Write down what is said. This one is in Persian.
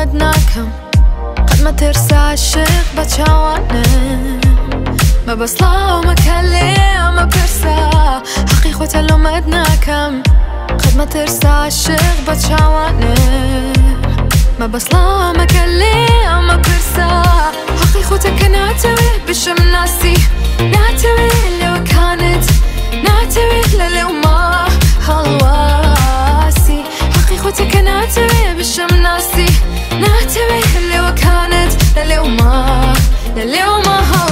مدناكم قد ما ترسى عالشيخ بتشاوانا ما بصلا وما كلم ما برسى حقيقة لو مدناكم قد ما ترسى عالشيخ بتشاوانا ما بصلا ما كلم ما برسى حقيقتك نعتوي بشم ناسي نعتوي لو كانت نعتوي للو ما هالواسي حقيقتك نعتوي بشم ناسي نعتوي لو كانت للو ما